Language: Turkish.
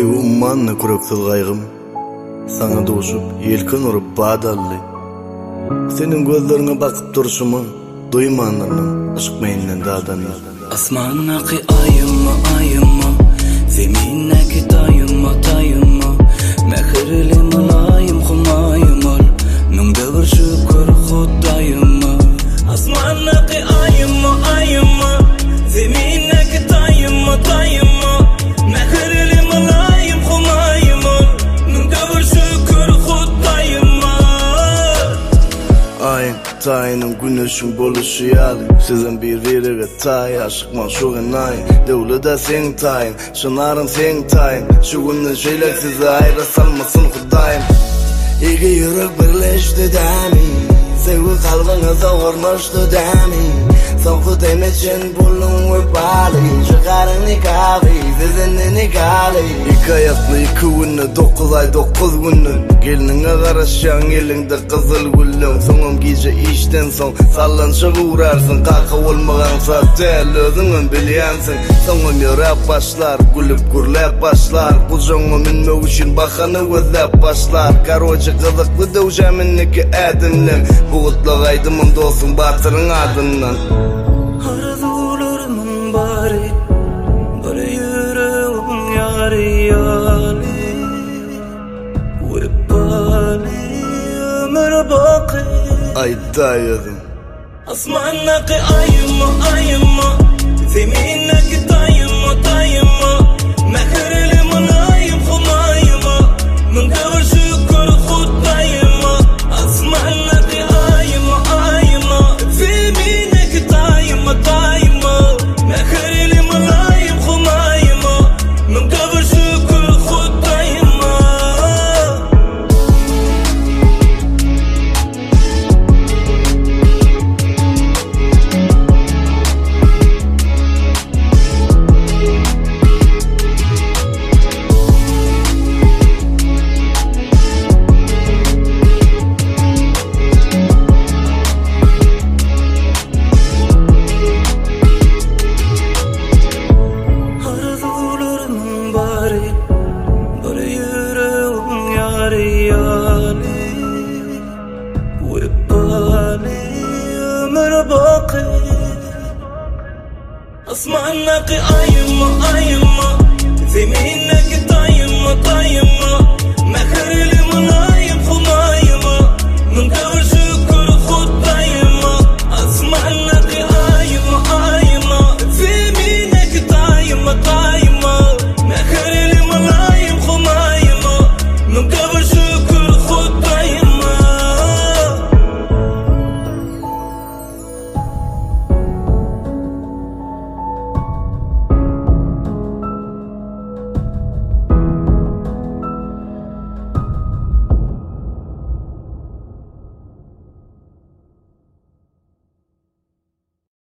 Ey ummanna kuraksyz gaýgym, sana doşup yelken urup badally. Senin gözlerine bakıp duruşumu duymanlarım aşk meýinden dadany. Asmannaki ayımma ayımma, zeminneki tayımma tayımma, mehirli malayım humayım ol, nungda bir şükür Hudayımma. Asmannaki ayımma ayımma, zeminneki tayımma tayımma, mehirli malayım humayım ol, nungda bir şükür Hudayımma. Ayın tayının güneşin boluşu yalı, sizin bir verige tay, aşıkman şuğun ayın, devle de sen tayın, şınarın sen tayın, şu günün şeyler size ayrı salmasın Hudayım. İki yürek birleşti demin, sevgi kalbinize vurmuştu demin, son Hudayım için bulun ve bali, çıkarın nikahı, sizin nikahı. İki ayaklı iki günü, 9 ay 9 günü, gelinine karışan elinde kızıl güllüm. Sonum gece işten son sallanışa uğrarsın, kalka olmagansa tel özünün bilyansın. Sonum yorap başlar, gülüp gürlep başlar, kucağıma minmek için bakanı gözlep başlar. Karoca kızıklı döveceğiminniki edimlim, buğutlu gaydımın dostum batırın adından. Arzularımın bari, bir yüreğim yari yali, ve bali ömür baki. Ay dayıdım. Asmannaki ayımma ayımma, zeminneki tayımma tayımma, mehirli malayım humayıma, nungda bir şükür Hudayımma. Asmannaki ayımma ayımma, zeminneki tayımma tayımma, mehirli malayım humayıma, nungda bir şükür Hudayımma. Arzularımın bari, bir yüreğim yari yali, ve bali ömür baki. Asmannaki ayımma ayımma, zeminneki tayımma tayımma,